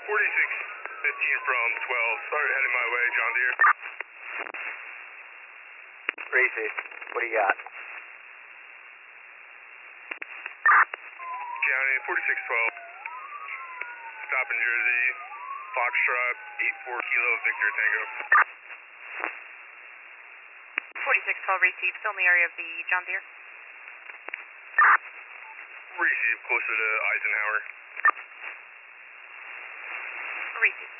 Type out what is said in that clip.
4615 from 12. Sorry, heading my way, John Deere. Reese, what do you got? County 4612. Stop in Jersey. Foxtrot 84 Kilo Victor Tango. 4612 received. Still in the area of the John Deere. Receive closer to Eisenhower. Received.